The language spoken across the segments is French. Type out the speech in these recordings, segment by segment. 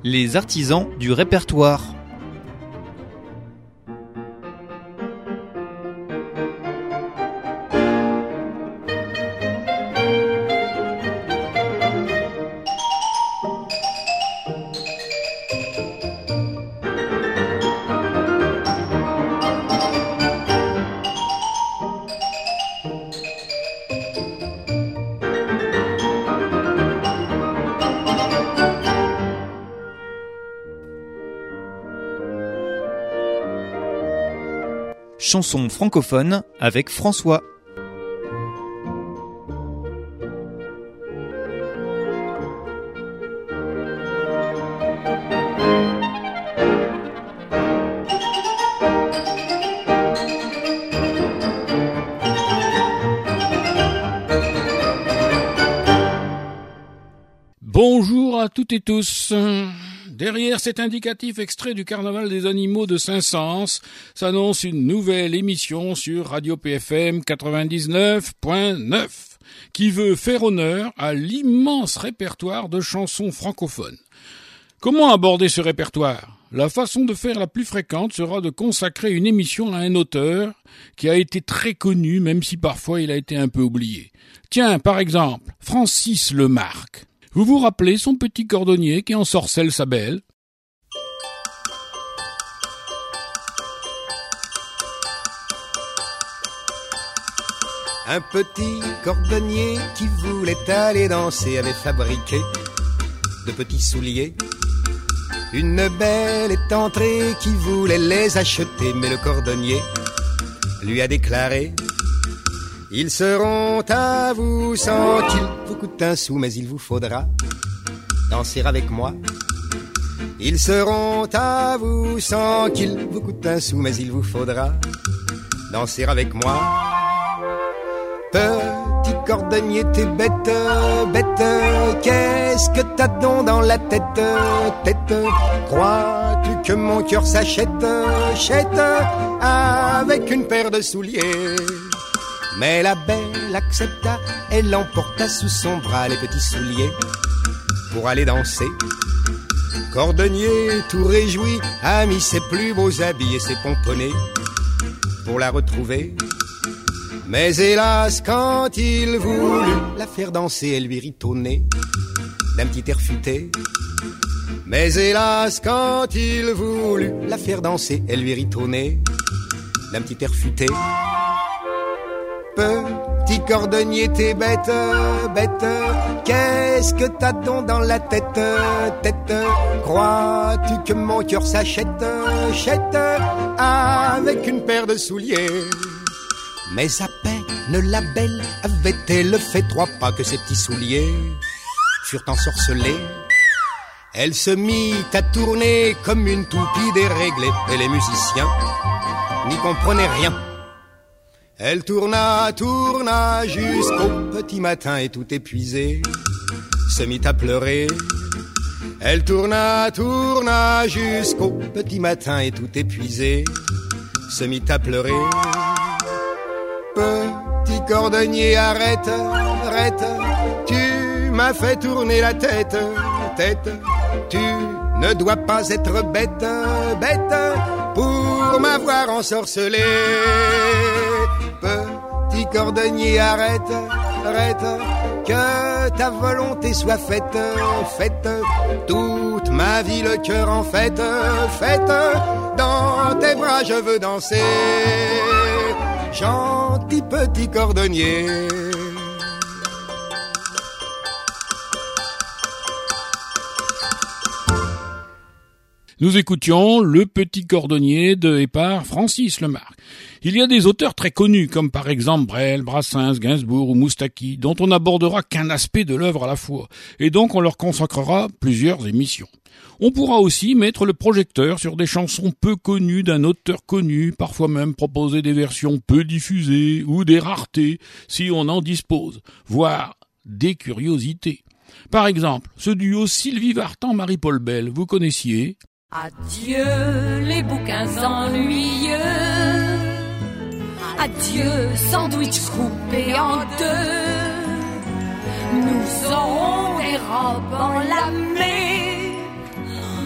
Les artisans du répertoire. Chanson francophone avec François. Bonjour à toutes et tous. Derrière cet indicatif extrait du Carnaval des animaux de Saint-Saëns s'annonce une nouvelle émission sur Radio PFM 99.9 qui veut faire honneur à l'immense répertoire de chansons francophones. Comment aborder ce répertoire ? La façon de faire la plus fréquente sera de consacrer une émission à un auteur qui a été très connu, même si parfois il a été un peu oublié. Tiens, par exemple, Francis Lemarque. Vous vous rappelez son petit cordonnier qui ensorcelle sa belle ? Un petit cordonnier qui voulait aller danser avait fabriqué de petits souliers. Une belle est entrée qui voulait les acheter, mais le cordonnier lui a déclaré: ils seront à vous sans qu'ils vous coûtent un sou, mais il vous faudra danser avec moi. Ils seront à vous sans qu'ils vous coûtent un sou, mais il vous faudra danser avec moi. Petit cordonnier, t'es bête, bête, qu'est-ce que t'as donc dans la tête, tête? Crois-tu que mon cœur s'achète, chète, avec une paire de souliers? Mais la belle accepta, elle emporta sous son bras les petits souliers pour aller danser. Cordonnier tout réjoui a mis ses plus beaux habits et ses pomponnets pour la retrouver. Mais hélas, quand il voulut la faire danser, elle lui rit au nez d'un petit air futé. Mais hélas, quand il voulut la faire danser, elle lui rit au nez d'un petit air futé. Petit cordonnier, t'es bête, bête, qu'est-ce que t'as donc dans la tête, tête? Crois-tu que mon cœur s'achète, chète, avec une paire de souliers? Mais à peine la belle avait-elle fait 3 pas que ses petits souliers furent ensorcelés. Elle se mit à tourner comme une toupie déréglée, et les musiciens n'y comprenaient rien. Elle tourna, tourna jusqu'au petit matin et tout épuisée se mit à pleurer. Elle tourna, tourna jusqu'au petit matin et tout épuisée se mit à pleurer. Petit cordonnier, arrête, arrête, tu m'as fait tourner la tête, tête. Tu ne dois pas être bête, bête, pour m'avoir ensorcelé. Petit cordonnier, arrête, arrête, que ta volonté soit faite, faite. Toute ma vie le cœur en fête, fête. Dans tes bras je veux danser, gentil petit cordonnier. Nous écoutions Le Petit Cordonnier de et par Francis Lemarque. Il y a des auteurs très connus, comme par exemple Brel, Brassens, Gainsbourg ou Moustaki, dont on n'abordera qu'un aspect de l'œuvre à la fois, et donc on leur consacrera plusieurs émissions. On pourra aussi mettre le projecteur sur des chansons peu connues d'un auteur connu, parfois même proposer des versions peu diffusées ou des raretés, si on en dispose, voire des curiosités. Par exemple, ce duo Sylvie Vartan-Marie-Paul Bell, vous connaissiez ? Adieu les bouquins ennuyeux, adieu sandwich coupé en deux. Nous aurons des robes enlamées,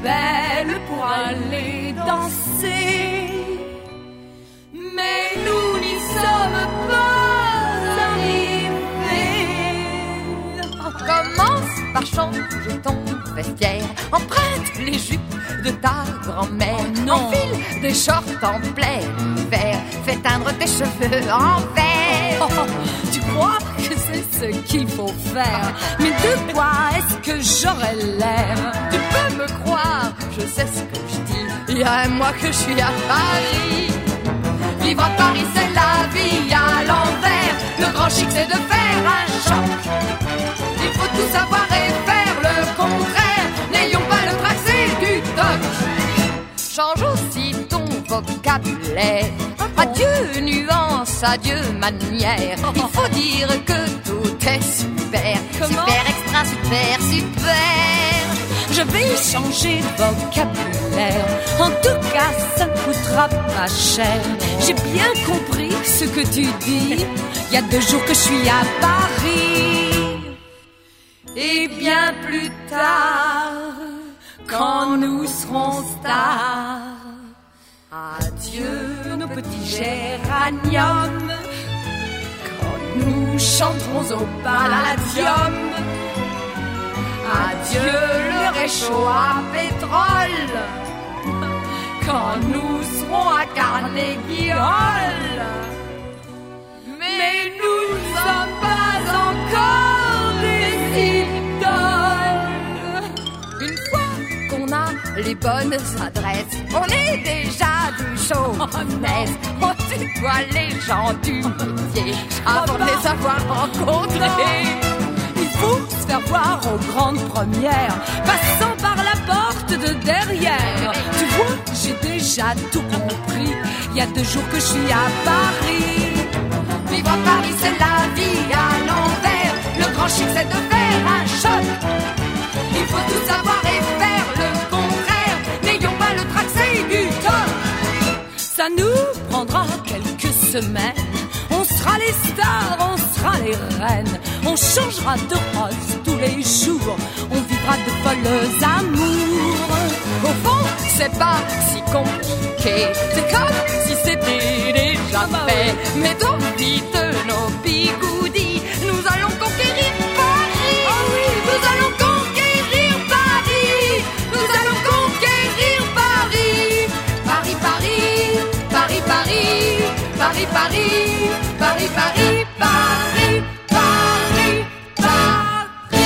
belle pour aller danser. Mais nous n'y sommes pas arrivés. Commence par changer ton vestiaire, emprunte les jupes de ta grand-mère, enfile des shorts en plein hiver, fais teindre tes cheveux en vert. Tu crois que c'est ce qu'il faut faire? Mais de quoi est-ce que j'aurais l'air? Tu peux me croire, je sais ce que je dis. Il y a un mois que je suis à Paris. Vivre à Paris, c'est la vie à l'envers. Le grand chic, c'est de faire un choc. Il faut tout savoir et faire le contraire. N'ayons pas le tracé du toc. Change aussi ton vocabulaire. Adieu nuance, adieu manière. Il faut dire que tout est super. Comment? Super, extra, super, super. Je vais changer de vocabulaire. En tout cas, ça ne coûtera pas cher. J'ai bien compris ce que tu dis. Il y a 2 jours que je suis à Paris. Et bien plus tard, quand nous serons stars, adieu nos petits géraniums. Quand nous chanterons au Palladium, adieu le réchaud à pétrole. Quand nous serons à Carnegie Hall. Mais nous ne sommes pas encore des idoles. Une fois qu'on a les bonnes adresses, on est déjà du showbiz. On tutoie les gens du métier avant de les avoir rencontrés. Il faut se faire voir aux grandes premières, passant par la porte de derrière. Tu vois, j'ai déjà tout compris. Il y a 2 jours que je suis à Paris. Vivre à Paris, c'est la vie à l'envers. Le grand chic, c'est de faire un choc. Il faut tout savoir et faire le contraire. N'ayons pas le tracé du toc. Ça nous prendra quelques semaines. On sera les stars, on sera les reines. On changera de rose tous les jours. On vivra de folles amours. Au fond, c'est pas si compliqué. C'est comme si c'était déjà fait. Mettons vite nos bigoudis. Nous allons conquérir Paris. Oh oui, nous allons conquérir Paris. Nous allons conquérir Paris. Paris, Paris, Paris, Paris, Paris, Paris, Paris, Paris, Paris, Paris, Paris.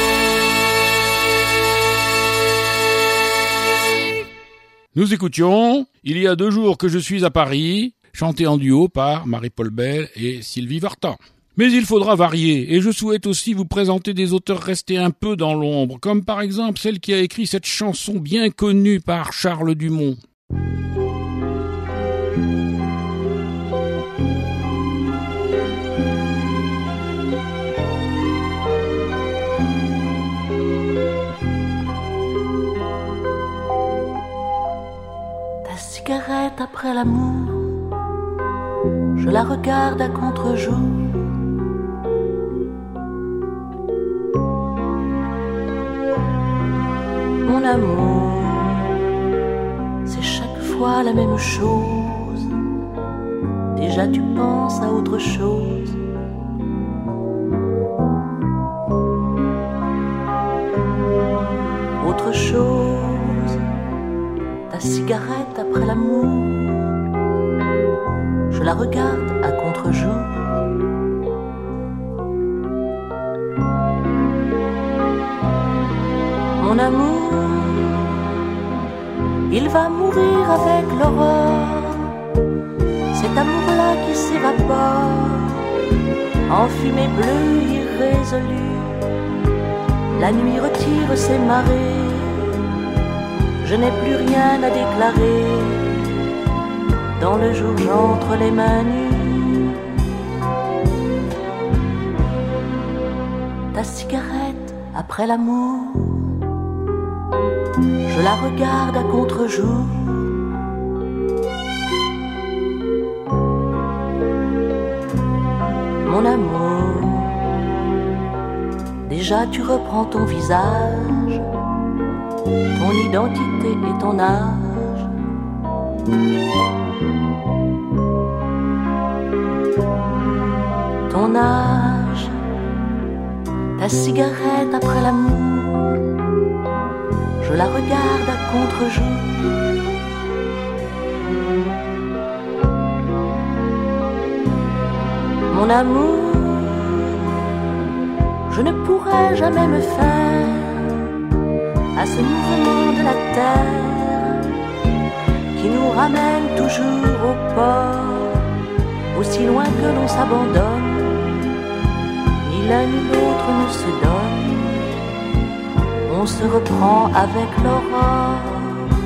Nous écoutions « Il y a 2 jours que je suis à Paris », chanté en duo par Marie-Paul Bell et Sylvie Vartan. Mais il faudra varier, et je souhaite aussi vous présenter des auteurs restés un peu dans l'ombre, comme par exemple celle qui a écrit cette chanson bien connue par Charles Dumont. Ta cigarette après l'amour, je la regarde à contre-jour. Mon amour, c'est chaque fois la même chose. Déjà tu penses à autre chose. Autre chose, ta cigarette après l'amour, je la regarde à contre-jour. Mon amour, il va mourir avec l'aurore. Cet amour-là qui s'évapore en fumée bleue irrésolue. La nuit retire ses marées, je n'ai plus rien à déclarer. Dans le jour j'entre les mains nues. Ta cigarette après l'amour, je la regarde à contre-jour. Mon amour, déjà tu reprends ton visage ton identité et ton âge. Ton âge, ta cigarette après l'amour, je la regarde à contre-jour. Mon amour, je ne pourrai jamais me faire à ce mouvement de la terre qui nous ramène toujours au port, aussi loin que l'on s'abandonne, ni l'un ni l'autre ne se donne, on se reprend avec l'aurore.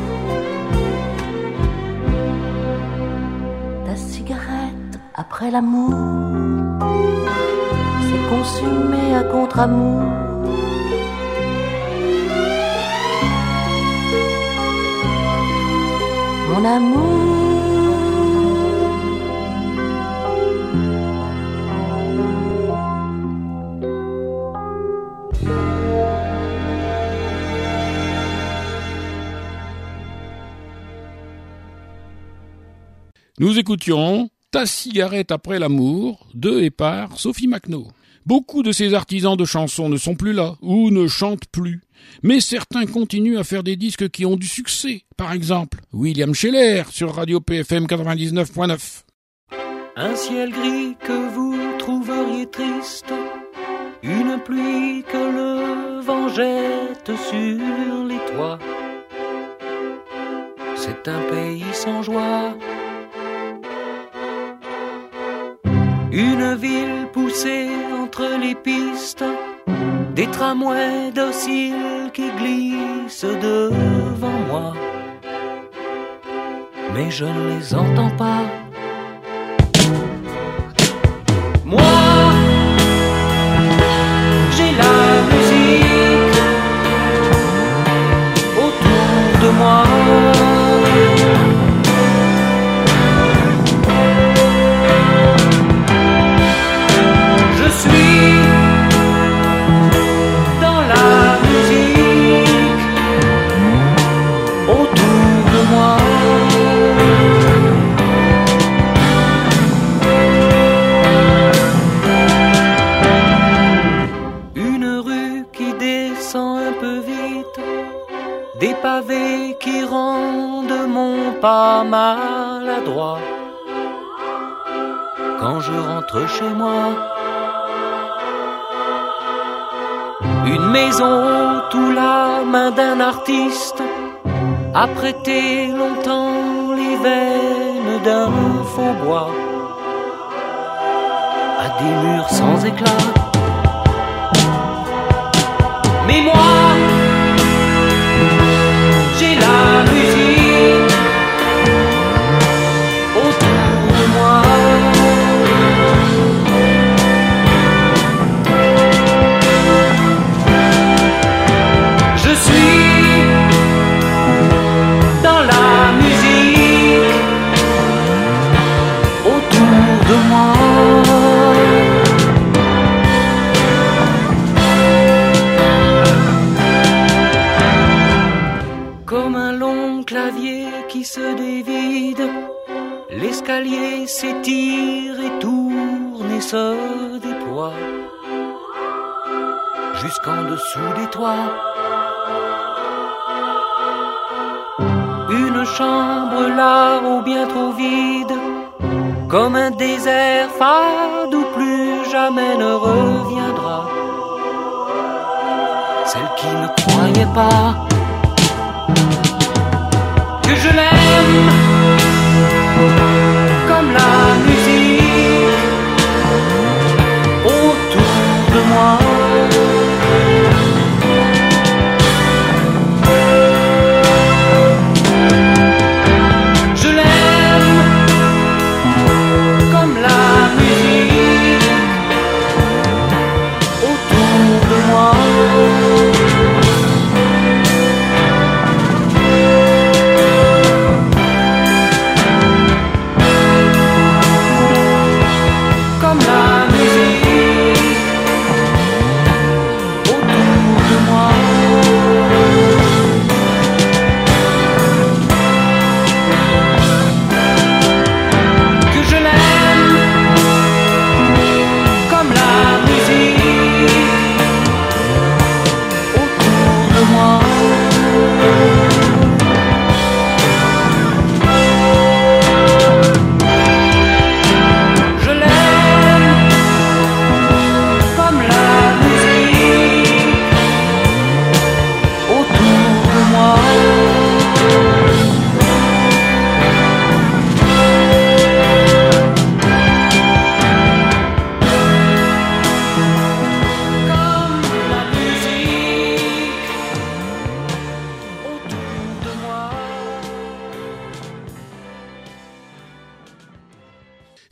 Ta cigarette après l'amour s'est consumée à contre-amour. Mon amour, Nous écoutions Ta cigarette après l'amour de et par Sophie Macno. Beaucoup de ces artisans de chansons ne sont plus là ou ne chantent plus. Mais certains continuent à faire des disques qui ont du succès. Par exemple, William Scheller sur Radio PFM 99.9. Un ciel gris que vous trouveriez triste, une pluie que le vent jette sur les toits. C'est un pays sans joie. Une ville poussée entre les pistes, des tramways dociles qui glissent devant moi. Mais je ne les entends pas. Moi, j'ai la musique autour de moi. Je suis dans la musique autour de moi. Une rue qui descend un peu vite, des pavés qui rendent mon pas maladroit. Quand je rentre chez moi, une maison où la main d'un artiste a prêté longtemps les veines d'un faux bois à des murs sans éclat. Mais moi, j'ai la musique autour de moi. Je suis dans la musique autour de moi. Comme un long clavier qui se dévide, l'escalier s'étire et tourne et se déploie jusqu'en dessous des toits. Une chambre là où bien trop vide, comme un désert fade où plus jamais ne reviendra. Celle qui ne croyait pas que je l'aime comme la musique autour de moi.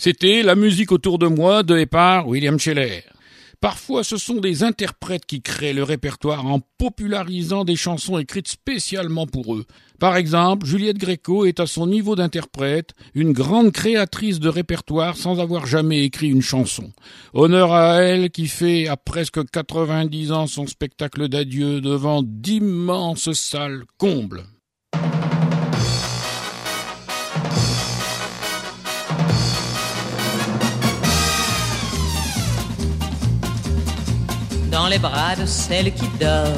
C'était La musique autour de moi de et par William Scheller. Parfois, ce sont des interprètes qui créent le répertoire en popularisant des chansons écrites spécialement pour eux. Par exemple, Juliette Gréco est à son niveau d'interprète une grande créatrice de répertoire sans avoir jamais écrit une chanson. Honneur à elle qui fait à presque 90 ans son spectacle d'adieu devant d'immenses salles combles. Dans les bras de celle qui dort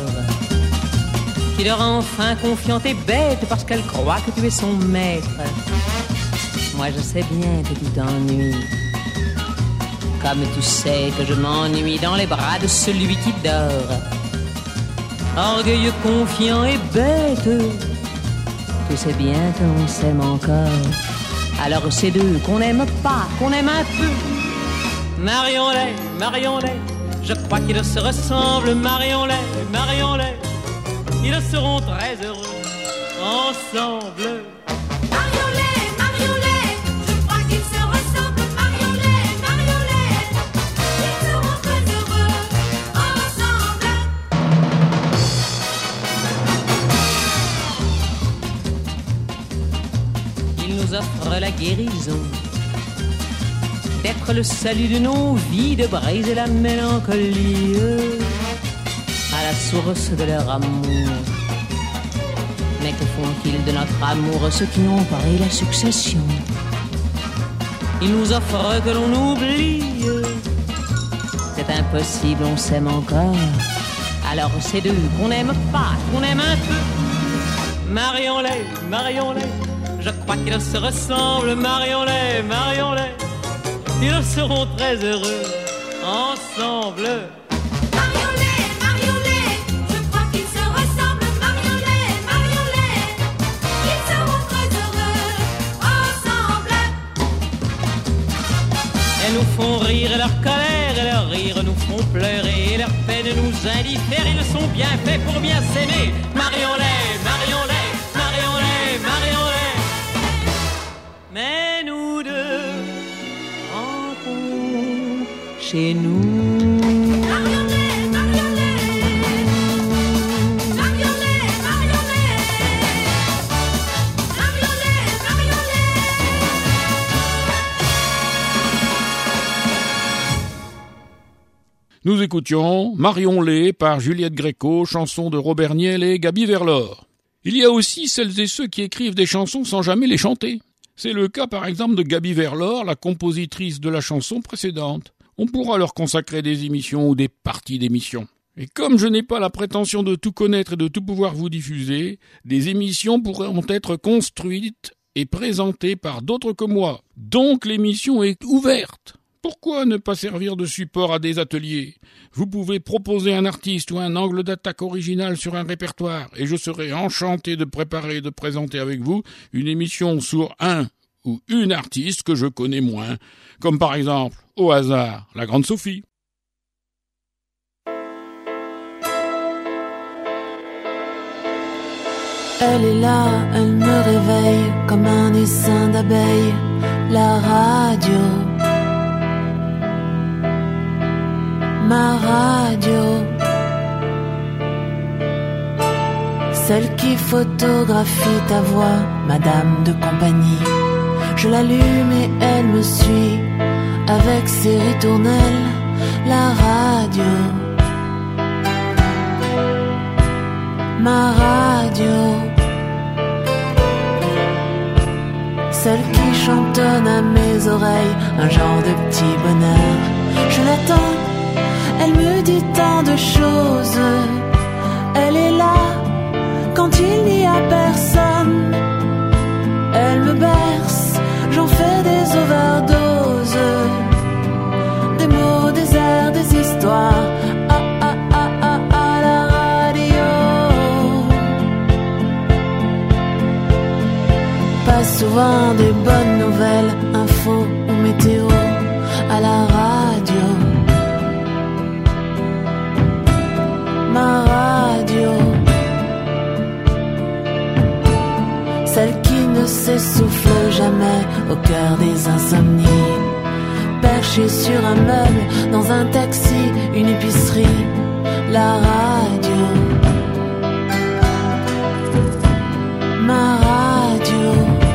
enfin confiante et bête parce qu'elle croit que tu es son maître. Moi je sais bien que tu t'ennuies, comme tu sais que je m'ennuie dans les bras de celui qui dort. Orgueilleux, confiant et bête, tu sais bien que l'on s'aime encore. Alors c'est deux qu'on n'aime pas, qu'on aime un peu. Marions-les, marions-les, je crois qu'ils se ressemblent. Marions-les, marions-les, ils seront très heureux ensemble. Marions-les, marions-les, je crois qu'ils se ressemblent. Marions-les, marions-les, ils seront très heureux ensemble. Ils nous offrent la guérison d'être le salut de nos vies, de briser la mélancolie à la source de leur amour. Mais que font-ils de notre amour, ceux qui ont pari la succession? Ils nous offrent que l'on oublie. C'est impossible, on s'aime encore. Alors c'est d'eux qu'on n'aime pas, qu'on aime un peu. Marions-les, marions-les, je crois qu'ils se ressemblent. Marions-les, marions-les, ils seront très heureux ensemble. Marions-les, marions-les, je crois qu'ils se ressemblent. Marions-les, marions-les, ils seront très heureux ensemble. Elles nous font rire et leur colère et leur rire nous font pleurer et leur peine nous indiffère. Ils sont bien faits pour bien s'aimer. Marions-les, marions-les, marions-les, marions-les. Mais nous deux rentrons chez nous. Marions-les, marions-les, marions-les, marions-les, marions-les, marions-les. Nous écoutions Marions-les par Juliette Gréco, chanson de Robert Niel et Gaby Verlor. Il y a aussi celles et ceux qui écrivent des chansons sans jamais les chanter. C'est le cas par exemple de Gaby Verlor, la compositrice de la chanson précédente. On pourra leur consacrer des émissions ou des parties d'émissions. Et comme je n'ai pas la prétention de tout connaître et de tout pouvoir vous diffuser, des émissions pourront être construites et présentées par d'autres que moi. Donc l'émission est ouverte. Pourquoi ne pas servir de support à des ateliers? Vous pouvez proposer un artiste ou un angle d'attaque original sur un répertoire et je serai enchanté de préparer et de présenter avec vous une émission sur un ou une artiste que je connais moins, comme par exemple, au hasard, la Grande Sophie. Elle est là, elle me réveille comme un essaim d'abeilles. La radio, ma radio, celle qui photographie ta voix, madame de compagnie. Je l'allume et elle me suit avec ses ritournelles. La radio, ma radio, celle qui chantonne à mes oreilles un genre de petit bonheur. Je l'attends, elle me dit tant de choses. Elle est là quand il n'y a personne. Elle me berce, j'en fais des overdoses. Des mots, des airs, des histoires. Ah ah ah ah ah, la radio. Pas souvent des bonnes nouvelles, infos ou météo à la radio. Ma radio, celle qui ne s'essouffle jamais au cœur des insomnies. marcher sur un meuble, dans un taxi, une épicerie, la radio, ma radio,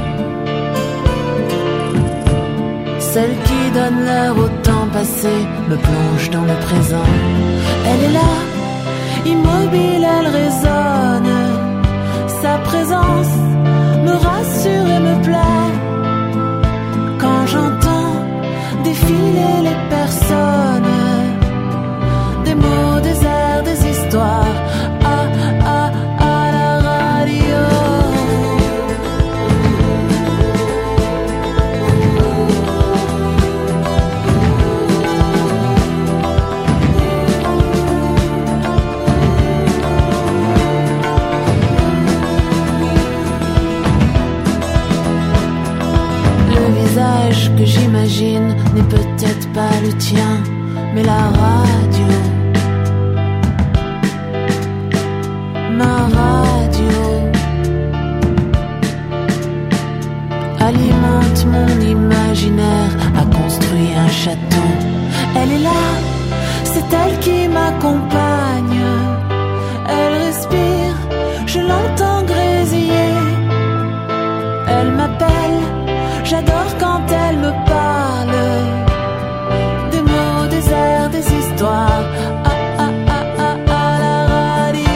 celle qui donne l'heure au temps passé, me plonge dans le présent. Elle est là, immobile, elle résonne, sa présence me rassure et me plaît. Quand j'entends défiler les personnes, des mots, des airs, des histoires, à la radio. Que j'imagine n'est peut-être pas le tien, mais la radio, ma radio, alimente mon imaginaire, a construit un château. Elle est là, c'est elle qui m'accompagne, elle respire, je l'entends grésiller, elle m'appelle. J'adore quand elle me parle, des mots, des airs, des histoires, à la radio.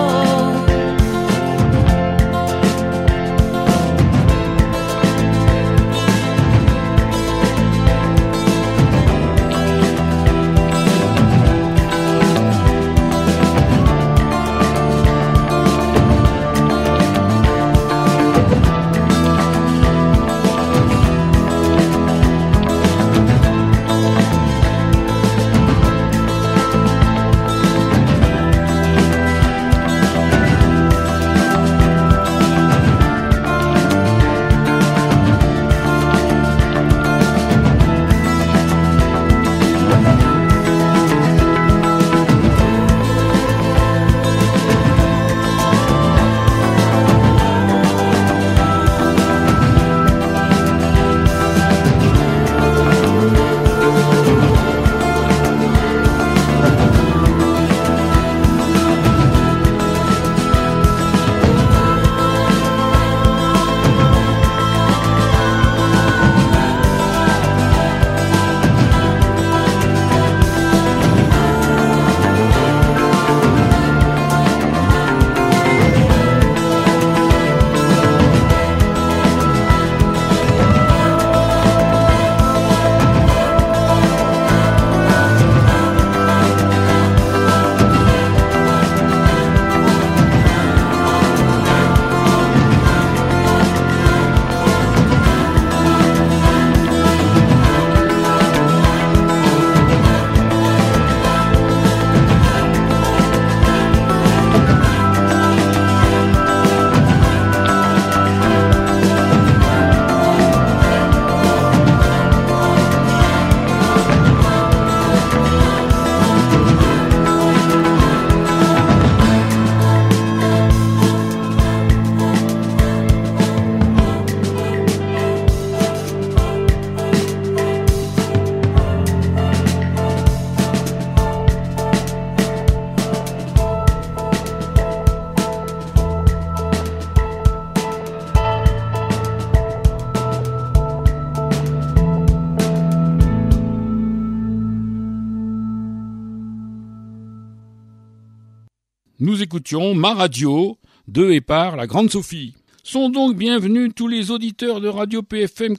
Nous écoutions Ma Radio de et par la Grande Sophie. Sont donc bienvenus tous les auditeurs de Radio PFM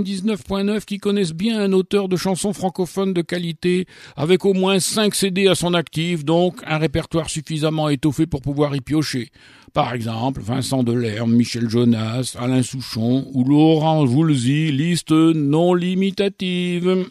99.9 qui connaissent bien un auteur de chansons francophones de qualité avec au moins 5 CD à son actif, donc un répertoire suffisamment étoffé pour pouvoir y piocher. Par exemple, Vincent Delerme, Michel Jonas, Alain Souchon ou Laurent Voulzy, liste non limitative.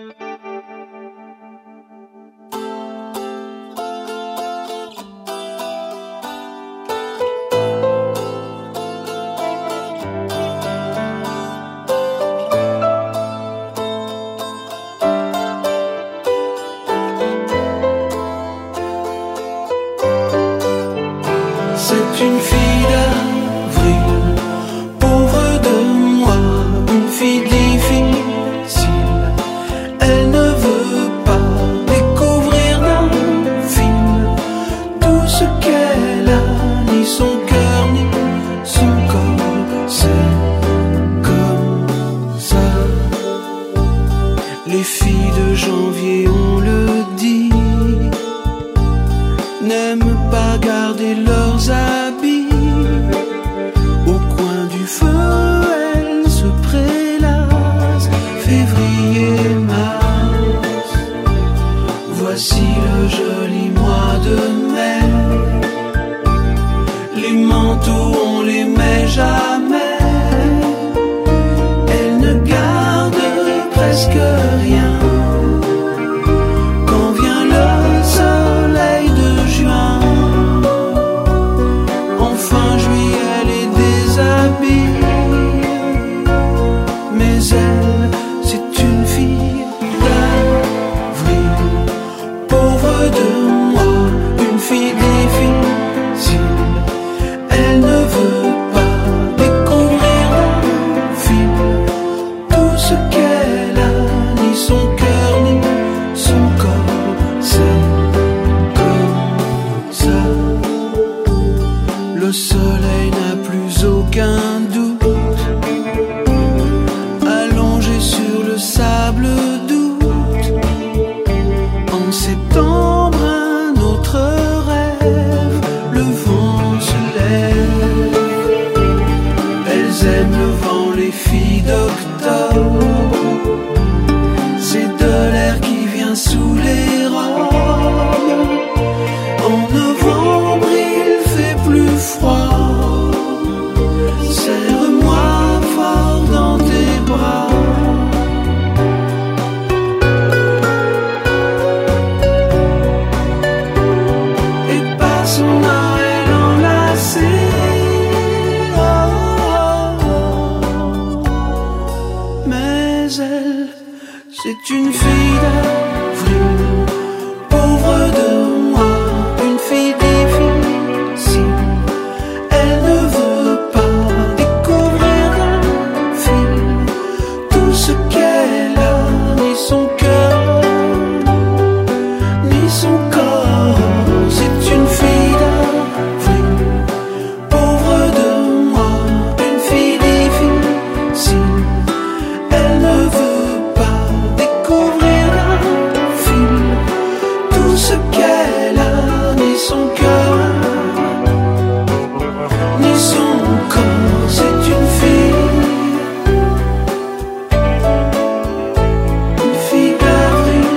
C'est une fille d'avril, pauvre de moi, une fille difficile. Elle Voici le joli mois de mai. Les manteaux on les met jamais. Elle ne garde presque rien. Quand vient le soleil de juin, en fin juillet elle les déshabille. Mais elle, c'est une fille d'avril. Pauvre de moi, une fille difficile. Elle ne veut pas découvrir d'un fil tout ce qu'elle a, ni son cœur, ni son corps. C'est comme ça. Le soleil n'a plus aucun doute, allongé sur le sable d'août. En septembre, un autre rêve, le vent se lève. Elles aiment le vent, les filles d'octobre. C'est de l'air qui vient sous les robes. En novembre, il fait plus froid. Serre-moi fort dans tes bras. Et passons Noël enlacés. Oh, oh, oh. Mais elle, c'est une fille d'avril. Pauvre de moi, une fille difficile. Elle ne veut pas découvrir d'un fil tout ce qu'elle a, ni son cœur, ni son corps. C'est une fille d'avril. Pauvre de moi, une fille difficile. Elle ne veut pas découvrir d'un fil tout ce qu'elle a, ni son cœur, ni son corps. C'est une fille d'avril.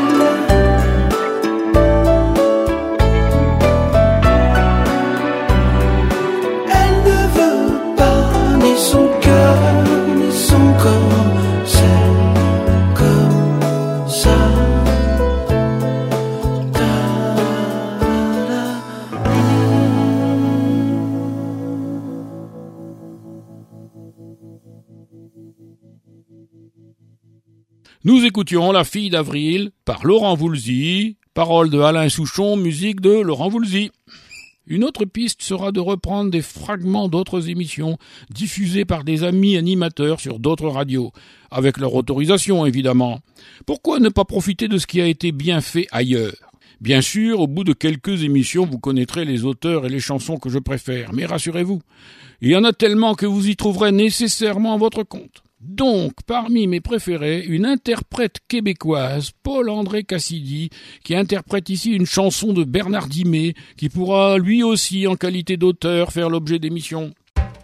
Elle ne veut pas ni son cœur, ni son corps. C'est comme ça. Nous écoutions La fille d'avril par Laurent Voulzy, paroles de Alain Souchon, musique de Laurent Voulzy. Une autre piste sera de reprendre des fragments d'autres émissions diffusées par des amis animateurs sur d'autres radios, avec leur autorisation évidemment. Pourquoi ne pas profiter de ce qui a été bien fait ailleurs ? Bien sûr, au bout de quelques émissions, vous connaîtrez les auteurs et les chansons que je préfère, mais rassurez-vous, il y en a tellement que vous y trouverez nécessairement votre compte. Donc, parmi mes préférés, une interprète québécoise, Paul-André Cassidy, qui interprète ici une chanson de Bernard Dimet, qui pourra lui aussi, en qualité d'auteur, faire l'objet d'émissions.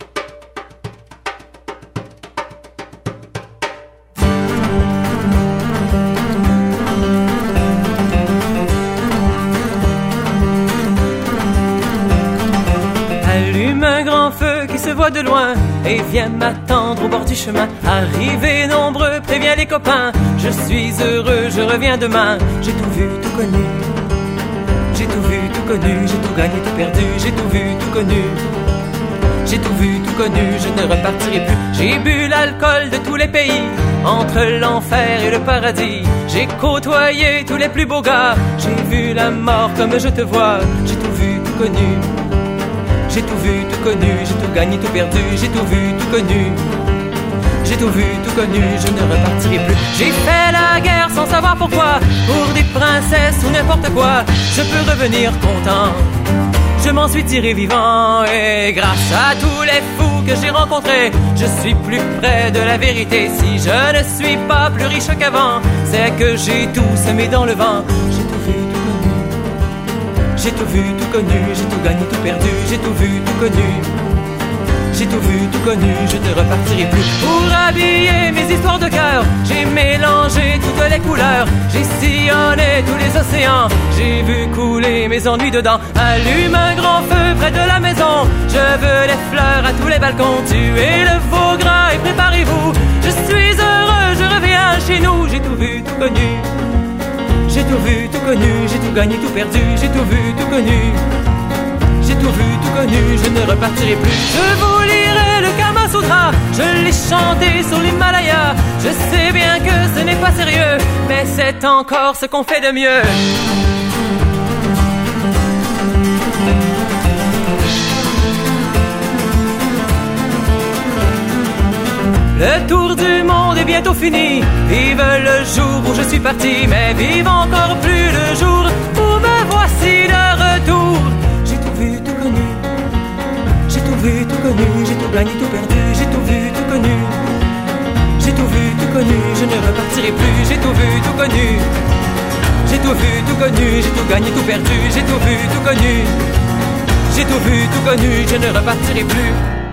Allume un grand feu qui se voit de loin et viens m'attendre au bord du chemin. Arrivés nombreux, préviens les copains. Je suis heureux, je reviens demain. J'ai tout vu, tout connu. J'ai tout vu, tout connu. J'ai tout gagné, tout perdu. J'ai tout vu, tout connu. J'ai tout vu, tout connu. Je ne repartirai plus. J'ai bu l'alcool de tous les pays. Entre l'enfer et le paradis, j'ai côtoyé tous les plus beaux gars. J'ai vu la mort comme je te vois. J'ai tout vu, tout connu. J'ai tout vu, tout connu, j'ai tout gagné, tout perdu, j'ai tout vu, tout connu. J'ai tout vu, tout connu, je ne repartirai plus. J'ai fait la guerre sans savoir pourquoi. Pour des princesses ou n'importe quoi, je peux revenir content. Je m'en suis tiré vivant et grâce à tous les fous que j'ai rencontrés, je suis plus près de la vérité. Si je ne suis pas plus riche qu'avant, c'est que j'ai tout semé dans le vent. J'ai tout vu, tout connu. J'ai tout vu, tout connu, j'ai tout gagné, tout perdu, j'ai tout vu, tout connu. J'ai tout vu, tout connu, je ne repartirai plus. Pour habiller mes histoires de cœur, j'ai mélangé toutes les couleurs. J'ai sillonné tous les océans. J'ai vu couler mes ennuis dedans. Allume un grand feu près de la maison. Je veux des fleurs à tous les balcons. Tuez le veau gras et préparez-vous. Je suis heureux, je reviens chez nous. J'ai tout vu, tout connu. J'ai tout vu, tout connu. J'ai tout gagné, tout perdu. J'ai tout vu, tout connu. J'ai tout vu, tout connu. Je ne repartirai plus. Je vous lirai le Kama Sutra. Je l'ai chanté sur l'Himalaya. Je sais bien que ce n'est pas sérieux, mais c'est encore ce qu'on fait de mieux. Le tour du monde est bientôt fini. Vive le jour où je suis parti, mais vive encore plus le jour où me voici de retour. J'ai tout vu, tout connu. J'ai tout vu, tout connu. J'ai tout gagné, tout perdu. J'ai tout vu, tout connu. J'ai tout vu, tout connu. Je ne repartirai plus. J'ai tout vu, tout connu. J'ai tout vu, tout connu. J'ai tout gagné, tout perdu. J'ai tout vu, tout connu. J'ai tout vu, tout connu. Je ne repartirai plus.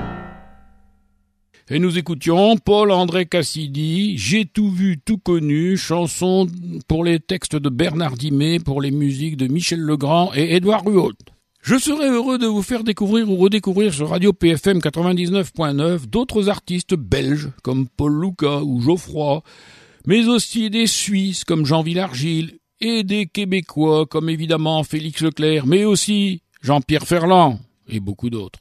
Et nous écoutions Paul-André Cassidy, J'ai tout vu, tout connu, chanson pour les textes de Bernard Dimet, pour les musiques de Michel Legrand et Édouard Ruault. Je serais heureux de vous faire découvrir ou redécouvrir sur Radio PFM 99.9 d'autres artistes belges comme Paul Louka ou Geoffroy, mais aussi des Suisses comme Jean Villargil et des Québécois comme évidemment Félix Leclerc, mais aussi Jean-Pierre Ferland et beaucoup d'autres.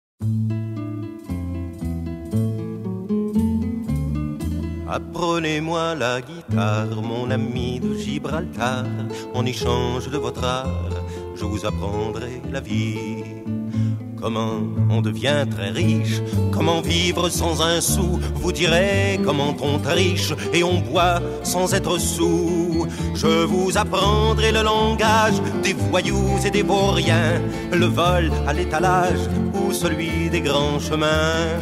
Apprenez-moi la guitare, mon ami de Gibraltar. En échange de votre art, je vous apprendrai la vie. Comment on devient très riche, comment vivre sans un sou. Vous direz comment on triche et on boit sans être soûl. Je vous apprendrai le langage des voyous et des vauriens, le vol à l'étalage ou celui des grands chemins.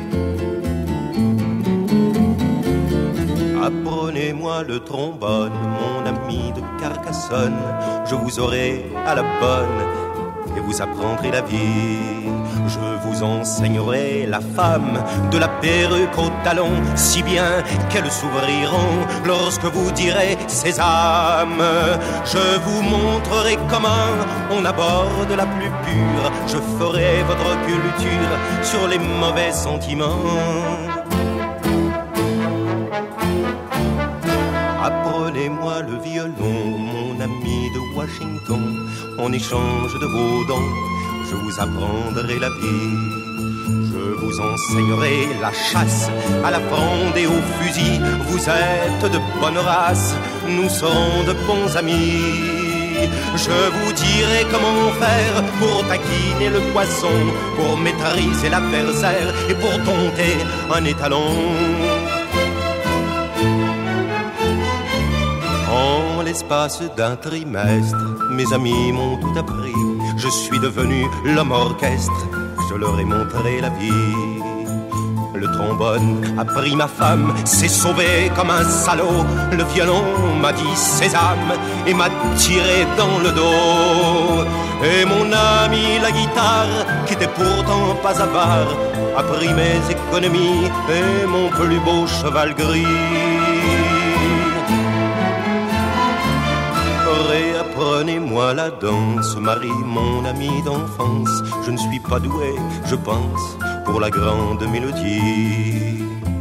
Apprenez-moi le trombone, mon ami de Carcassonne. Je vous aurai à la bonne et vous apprendrez la vie. Je vous enseignerai la femme de la perruque au talon, si bien qu'elles s'ouvriront lorsque vous direz sésame. Je vous montrerai comment on aborde la plus pure. Je ferai votre culture sur les mauvais sentiments. Apprenez-moi le violon, mon ami de Washington. En échange de vos dons, je vous apprendrai la vie. Je vous enseignerai la chasse à la fronde et au fusil. Vous êtes de bonne race, nous serons de bons amis. Je vous dirai comment faire pour taquiner le poisson, pour maîtriser l'adversaire et pour dompter un étalon. En l'espace d'un trimestre, mes amis m'ont tout appris. Je suis devenu l'homme orchestre, je leur ai montré la vie. Le trombone a pris ma femme, s'est sauvé comme un salaud. Le violon m'a dit sésame et m'a tiré dans le dos. Et mon ami la guitare, qui était pourtant pas avare, a pris mes économies et mon plus beau cheval gris. Réapprenez-moi la danse, Marie, mon amie d'enfance. Je ne suis pas doué, je pense, pour la grande mélodie.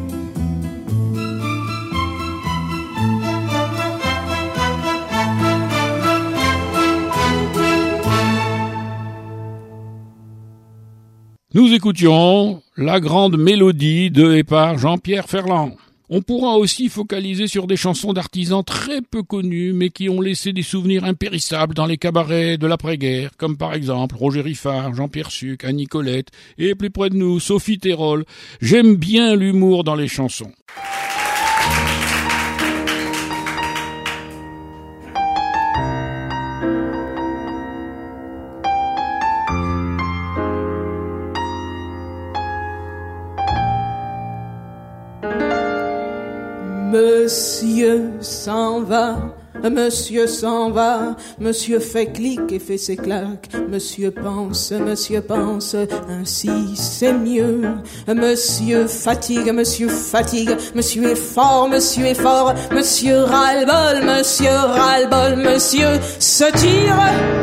Nous écoutions La Grande Mélodie de et par Jean-Pierre Ferland. On pourra aussi focaliser sur des chansons d'artisans très peu connus, mais qui ont laissé des souvenirs impérissables dans les cabarets de l'après-guerre, comme par exemple Roger Riffard, Jean-Pierre Suc, Annie Colette, et plus près de nous, Sophie Terrol. J'aime bien l'humour dans les chansons. Me Monsieur s'en va, monsieur s'en va, monsieur fait clic et fait ses claques, monsieur pense, ainsi c'est mieux. Monsieur fatigue, monsieur est fort, monsieur ras-le-bol, monsieur se tire.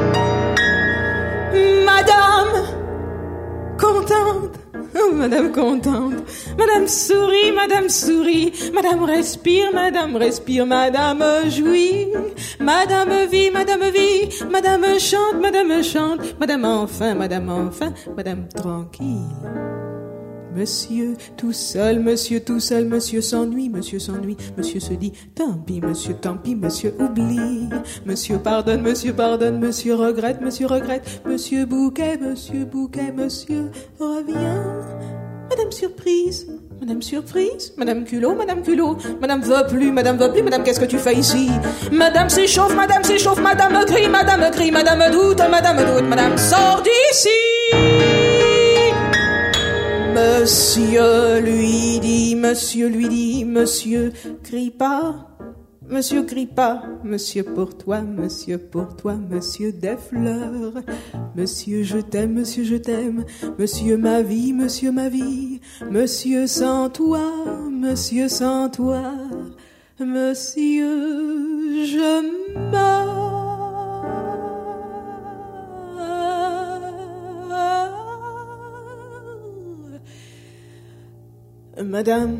Madame contente, oh, madame contente, madame sourit, madame respire, madame jouit, madame vit, madame chante, madame enfin, madame tranquille. Monsieur tout seul, monsieur s'ennuie, monsieur se dit tant pis, monsieur oublie, monsieur pardonne, monsieur regrette, monsieur bouquet, monsieur revient, madame surprise, madame culot, madame veut plus, madame qu'est-ce que tu fais ici? Madame s'échauffe, madame crie, madame doute, madame sort d'ici. Monsieur lui dit, monsieur crie pas, monsieur pour toi, monsieur des fleurs, monsieur je t'aime, monsieur ma vie, monsieur sans toi, monsieur je meurs. Madame,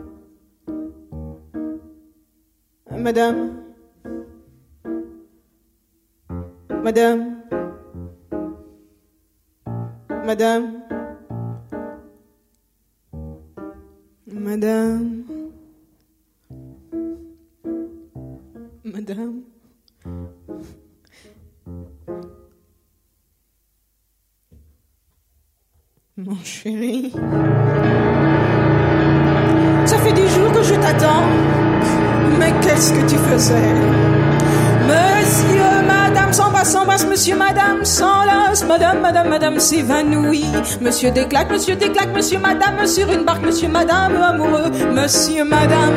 mon chéri. Ça fait 10 jours que je t'attends. Mais qu'est-ce que tu faisais? Monsieur, madame s'embrasse, monsieur, madame s'enlace, madame s'évanouit. Monsieur déclaque, monsieur, madame sur une barque, monsieur, madame amoureux, monsieur, madame.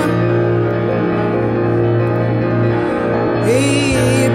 Et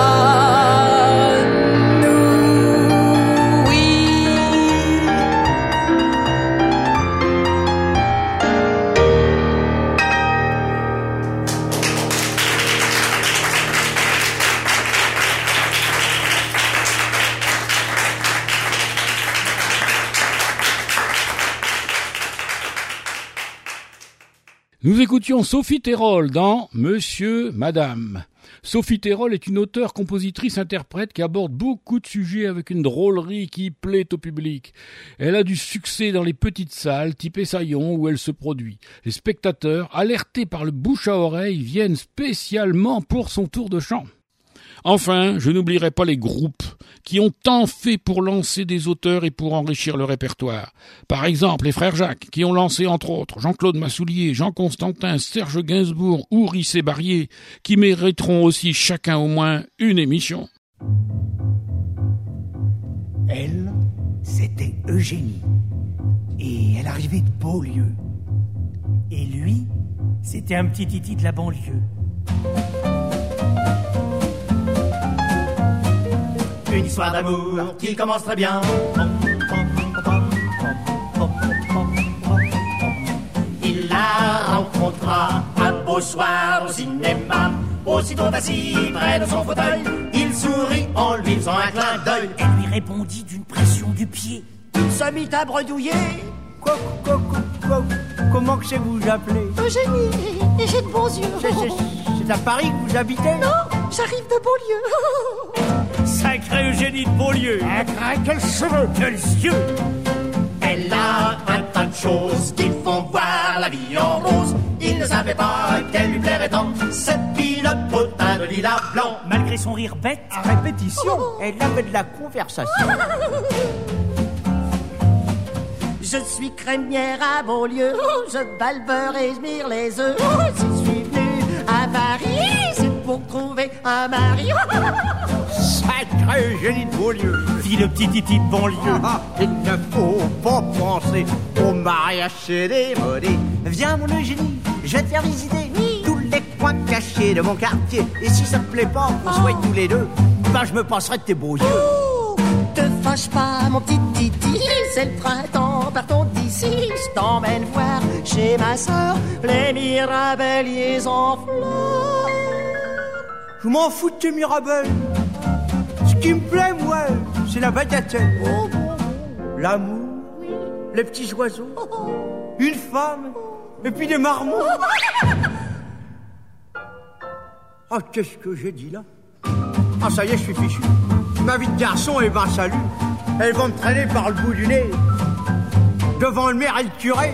Nous écoutions Sophie Terol dans Monsieur, Madame. Sophie Terol est une auteure, compositrice, interprète qui aborde beaucoup de sujets avec une drôlerie qui plaît au public. Elle a du succès dans les petites salles, type Essaillon, où elle se produit. Les spectateurs, alertés par le bouche à oreille, viennent spécialement pour son tour de chant. Enfin, je n'oublierai pas les groupes qui ont tant fait pour lancer des auteurs et pour enrichir le répertoire. Par exemple, les frères Jacques, qui ont lancé entre autres Jean-Claude Massoulier, Jean Constantin, Serge Gainsbourg ou Rissé Barrier, qui mériteront aussi chacun au moins une émission. Elle, c'était Eugénie. Et elle arrivait de Beaulieu. Et lui, c'était un petit titi de la banlieue. Une histoire d'amour qui commence très bien. Il la rencontra un beau soir au cinéma. Aussitôt assis près de son fauteuil, il sourit en lui faisant un clin d'œil. Elle lui répondit d'une pression du pied. Il se mit à bredouiller. Comment que c'est vous appelez? Eugénie, et j'ai de bons yeux. C'est à Paris que vous habitez? Non, j'arrive de Beaulieu. Sacrée Eugénie de Beaulieu. Quels cheveux, quels yeux. Elle a un tas de choses qui font voir la vie en rose. Il ne savait pas qu'elle lui plairait tant, cette pilote au teint de lilas blanc. Malgré son rire bête, à répétition, elle avait de la conversation. Je suis crémière à Beaulieu, je bats le beurre et je mire les œufs. Je suis venue à Paris, c'est pour trouver un mari. Sacré Eugénie de Beaulieu, fit le petit titi de banlieue. Il ne faut pas penser au mariage chez les maudits. Viens mon Eugénie, je vais te faire visiter tous coin caché de mon quartier. Et si ça te plaît pas qu'on soit tous les deux, ben je me passerai de tes beaux yeux. Te fâche pas, mon petit titi, c'est le printemps, partons d'ici. Je t'emmène voir chez ma sœur les mirabelliers en fleurs. Je m'en fous de tes mirabelles. Ce qui me plaît, moi, c'est la bagatelle. L'amour, les petits oiseaux, une femme, et puis des marmots. Ah, qu'est-ce que j'ai dit là? Ah, ça y est, je suis fichu. Ma vie de garçon, eh ben, salut. Elles vont me traîner par le bout du nez, devant le maire et le curé.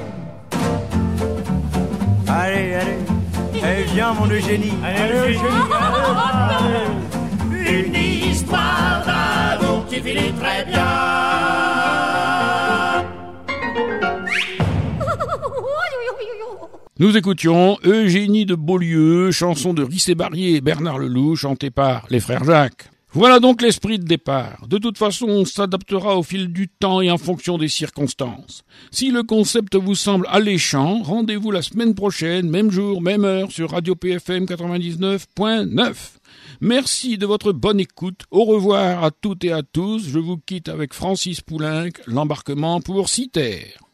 Allez, allez, allez, viens, mon Eugénie. Allez, Eugénie. Une histoire d'amour qui finit très bien. Nous écoutions Eugénie de Beaulieu, chanson de Rissé Barrier et Bernard Lelouch, chantée par les frères Jacques. Voilà donc l'esprit de départ. De toute façon, on s'adaptera au fil du temps et en fonction des circonstances. Si le concept vous semble alléchant, rendez-vous la semaine prochaine, même jour, même heure, sur Radio PFM 99.9. Merci de votre bonne écoute. Au revoir à toutes et à tous. Je vous quitte avec Francis Poulenc, l'embarquement pour 6 terres.